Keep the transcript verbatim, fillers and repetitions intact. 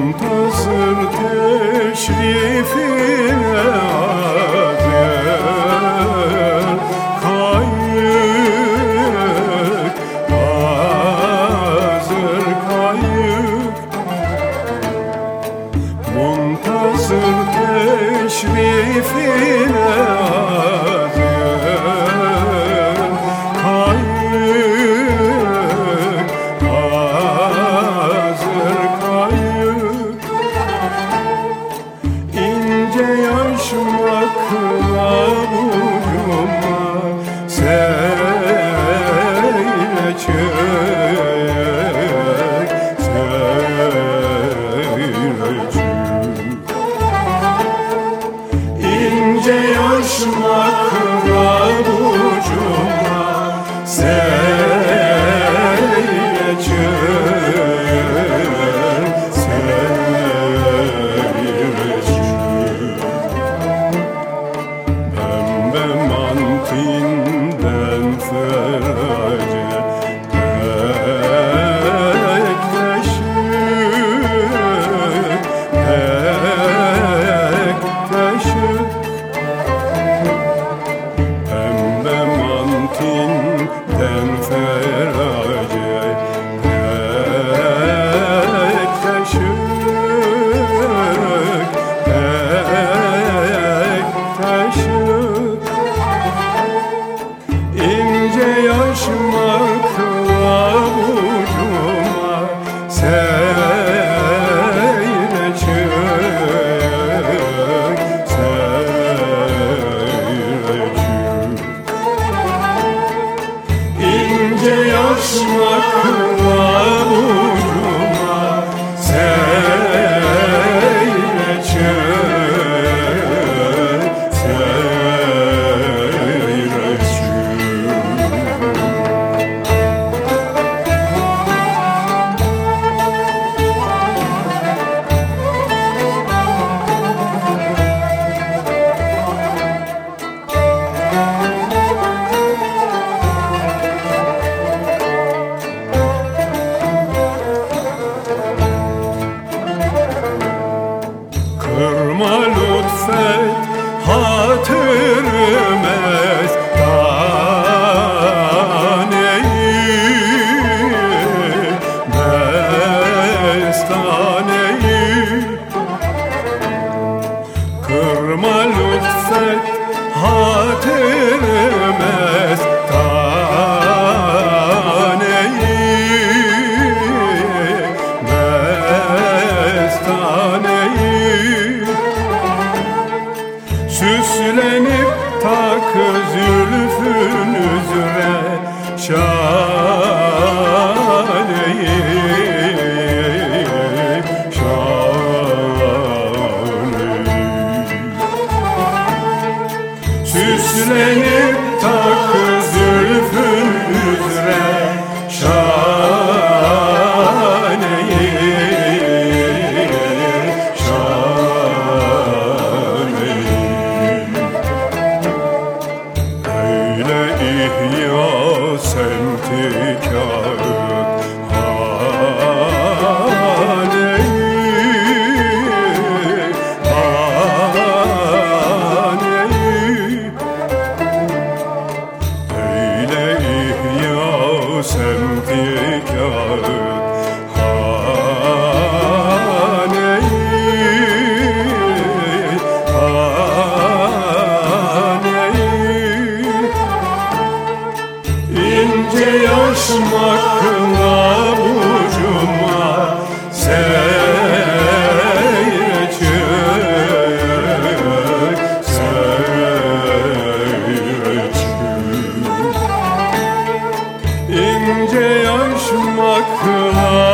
Muntazır teşrifine azer kayık, hazır kayık. Muntazır teşrifine azer kayık, hazır kayık. İnce yaş makbuluma seyredecek, seyredecek. İnce yaş makbuluma seyredecek, seyredecek. Pembe mantinden ferace bekleşir, bekleşir. Pembe mantinden ferace bekleşir, bekleşir. İnce yaş makbuluma seyredecek, seyredecek. İnce yaş makbuluma seyredecek, seyredecek. Kırma lütfet hatırı mestaneyi, mestaneyi. Kırma lütfet hatırı mestaneyi, mestaneyi. Süslenip tak zülfün üzere şaneyi, şaneyi. Süslenip tak zülfün üzere şaneyi, şaneyi. Öyle ihya semti kârık haneyi, haneyi. Öyle ihya semti kârık haneyi, haneyi. İnce yaş makbuluma seyredecek, seyredecek. İnce yaş makbuluma